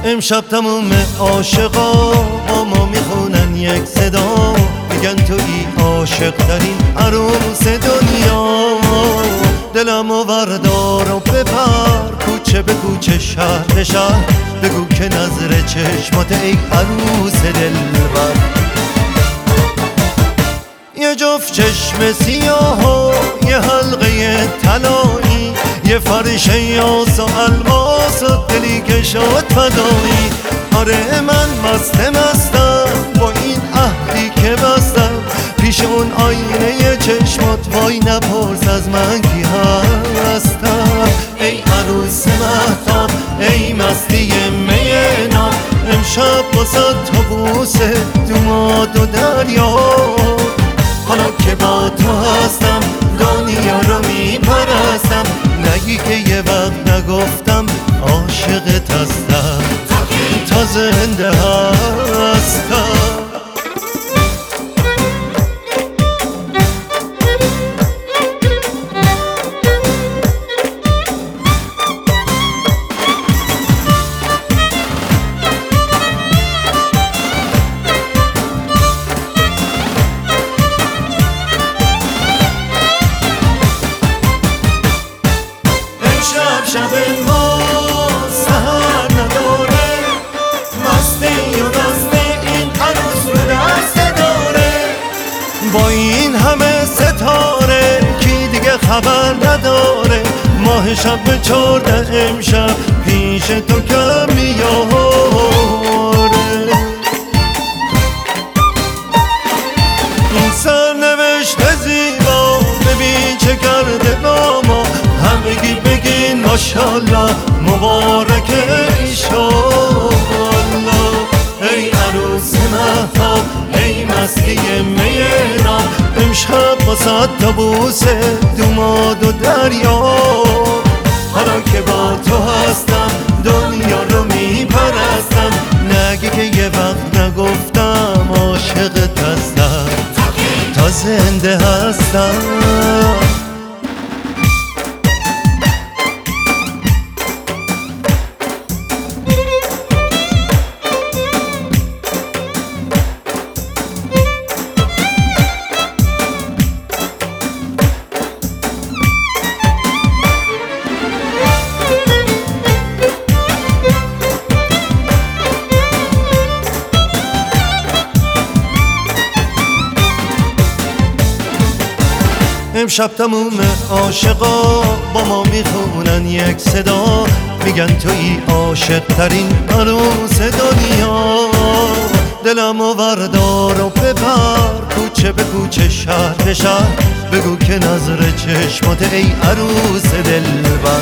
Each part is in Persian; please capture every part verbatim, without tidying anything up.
امشب تموم عاشقا با ما میخونن یک صدا، میگن تویی عاشق ترین عروس دنیا. دلمو وردار و ببر کوچه به کوچه شهر به شهر، بگو که نظر چشمات ای عروس دلبر. یه جفت چشم سیاه و یه حلقه طلایی، یه فرش یاس و الماس و دلی که شد فدایی. آره من مست مستم با این عهدی که بستم، پیش اون آینه چشمات وای نپرس از من کی هستم. ای عروس مهتاب ای مستی می ناب، امشب واسه تو بوسه دوماد و دریا. حالا که با تو هستم دنیا رو میپرستم، نگی که یه وقت نگفتم عاشقت هستم، تا زنده هستم. شب ما سهر نداره، مستی و رسته این عروس رو دست داره. با این همه ستاره کی دیگه خبر نداره، ماه شب به چارده امشب پیش تو کم میاره. این سرنوشت زیبا ببین چه کرده با ما، همگی بگین ماشالله مبارک ایشالله. ای عروس مهتاب ای مستی میرا، امشب واسه تا بوسه دوماد و دریا. حالا که با تو هستم دنیا رو میپرستم، نگی که یه وقت نگفتم عاشقت هستم، تا زنده هستم. امشب تموم عاشقا با ما میخونن یک صدا، میگن تویی عاشق ترین عروس دنیا. دلمو وردار و ببر کوچه به کوچه شهر به شهر، بگو که نظر چشمات ای عروس دلبر.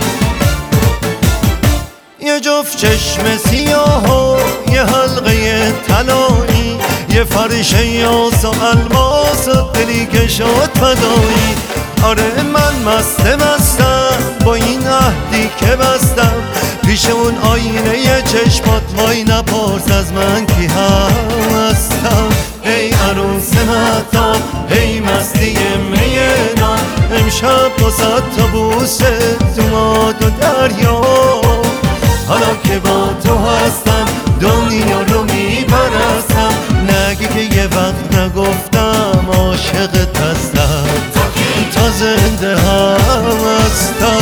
یه جفت چشم سیاه و یه حلقه طلایی، یه فرش یاس و الماس و دلی که شد فدایی. آره من مست مستم با این عهدی که بستم، پیش اون آینه چشمات وای نپرس از من کی هستم. ای عروس مهتاب ای مستی مینا، امشب واسه تا بوسه دوماد و دریا. حالا که با تو هستم دنیا رو میپرستم، نگی که یه وقت نگفتم عاشقت هستم، تا زنده هستم.